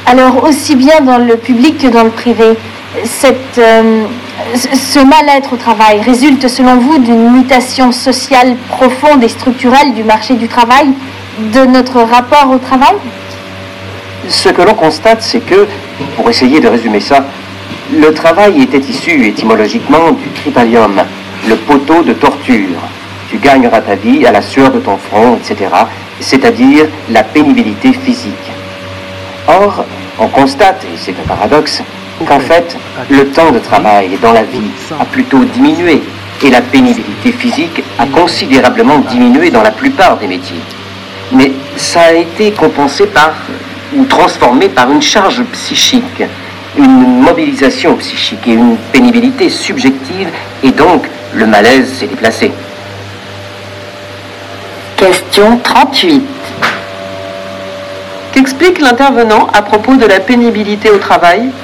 Alors, aussi bien dans le public que dans le privé, ce mal-être au travail résulte, selon vous, d'une mutation sociale profonde et structurelle du marché du travail, de notre rapport au travail? Ce que l'on constate, c'est que, pour essayer de résumer ça, le travail était issu étymologiquement du tripalium, le poteau de torture. Tu gagneras ta vie à la sueur de ton front, etc., c'est-à-dire la pénibilité physique. Or, on constate, et c'est un paradoxe, qu'en fait, le temps de travail dans la vie a plutôt diminué et la pénibilité physique a considérablement diminué dans la plupart des métiers. Mais ça a été compensé ou transformé par une charge psychique, une mobilisation psychique et une pénibilité subjective, et donc le malaise s'est déplacé. Question 38. Qu'explique l'intervenant à propos de la pénibilité au travail